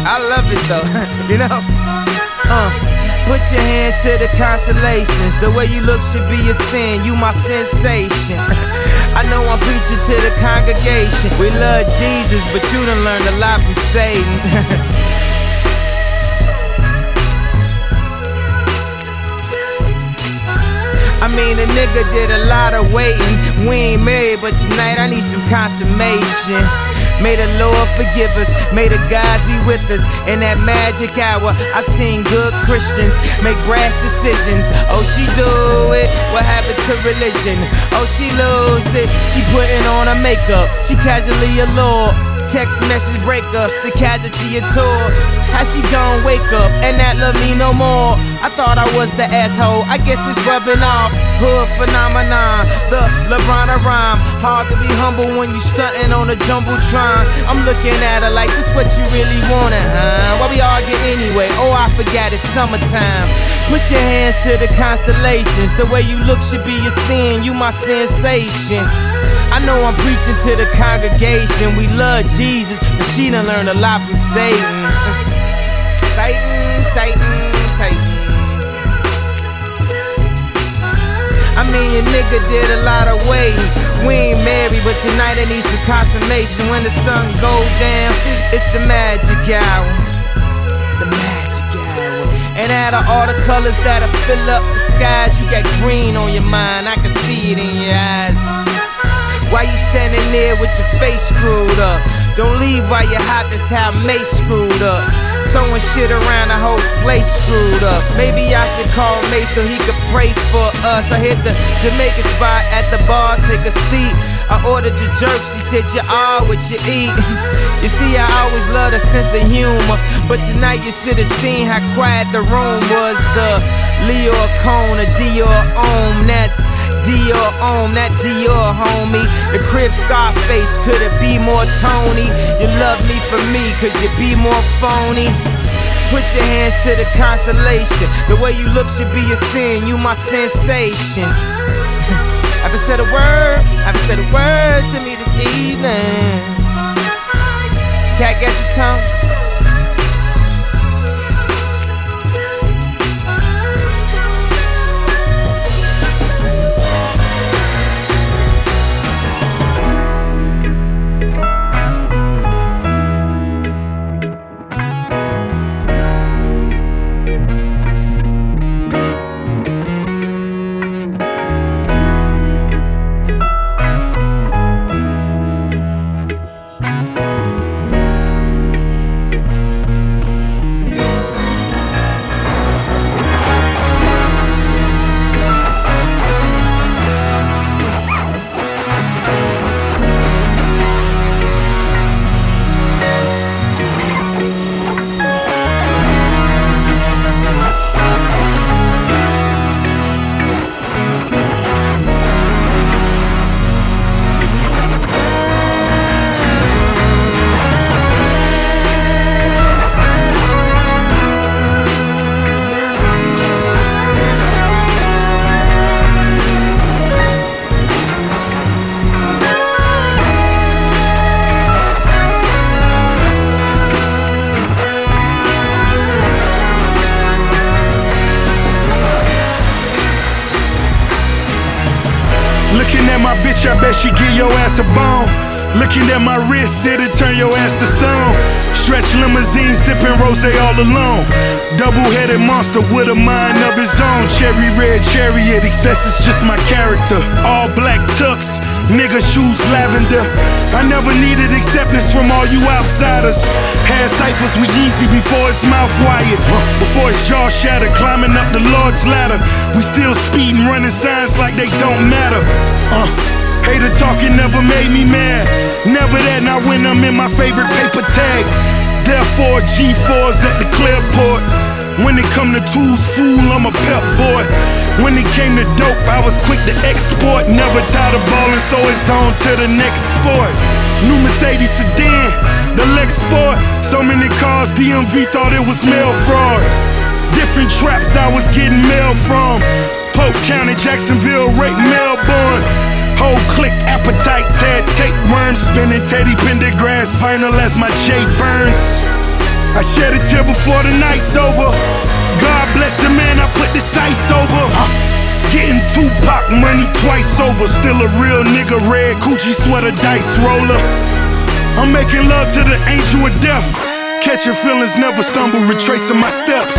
I love it though, you know? Put your hands to the constellations. The way you look should be a sin, you my sensation. I know I'm preaching to the congregation. We love Jesus, but you done learned a lot from Satan. I mean, a nigga did a lot of waiting. We ain't married, but tonight I need some consummation. May the Lord forgive us, may the gods be with us. In that magic hour, I seen good Christians make brash decisions. Oh, she do it, what happened to religion? Oh, she lose it, she putting on her makeup. She casually allured. Text message breakups, the casualty of tour. How she gon' wake up and not love me no more? I thought I was the asshole, I guess it's rubbing off. Hood phenomenon, the LeBron of rhyme. Hard to be humble when you stuntin' on a jumbotron. I'm looking at her like, this what you really wanted, huh? Why we argue anyway? Oh, I forgot it's summertime. Put your hands to the constellations. The way you look should be a sin, you my sensation. I know I'm preaching to the congregation. We love Jesus, but she done learned a lot from Satan. Satan. I mean, your nigga did a lot of waiting. We ain't married, but tonight I need some consummation. When the sun go down, it's the magic hour. The magic hour. And out of all the colors that'll fill up the skies, you got green on your mind, I can see it in your eyes. Why you standing there with your face screwed up? Don't leave while you're hot, that's how Mace screwed up. Throwing shit around, the whole place screwed up. Maybe I should call Mace so he could pray for us. I hit the Jamaican spot at the bar, take a seat. I ordered your jerk, she said you are what you eat. You see, I always loved a sense of humor, but tonight you should have seen how quiet the room was. The Leo Cone, a Dior Om, that's Dior Om, that Dior homie. The crib Scarface, could it be more Tony? You love me for me, could you be more phony? Put your hands to the constellation. The way you look should be a sin, you my sensation. Haven't said a word to me this evening. Cat, got your tongue? Looking at my bitch, I bet she give your ass a bone. Looking at my wrist, it'll turn your ass to stone. Stretch limousine, sipping rosé all alone. Double-headed monster with a mind of his own. Cherry red chariot, excess is just my character. All black tux, nigga shoes lavender. I never needed acceptance from all you outsiders. Had ciphers with Yeezy before his mouth wired. Before his jaw shattered, climbing up the Lord's ladder. We still speeding, running signs like they don't matter. Hater talking never made me mad. Never that, not when I'm in my favorite paper tag. Therefore, G4's at the Clearport. When it come to tools, fool, I'm a pep boy. When it came to dope, I was quick to export. Never tired of ballin', so it's on to the next sport. New Mercedes sedan, the Lex Sport. So many cars, DMV thought it was mail fraud. Different traps I was getting mail from. Polk County, Jacksonville, right Melbourne. Whole click appetites, had tapeworms. Spinning Teddy Pendergrass, final as my Jay Burns. I shed a tear before the night's over. God bless the man I put the sights over. Getting Tupac money twice over. Still a real nigga, red Gucci sweater, dice roller. I'm making love to the angel of death. Catching feelings, never stumble, retracing my steps.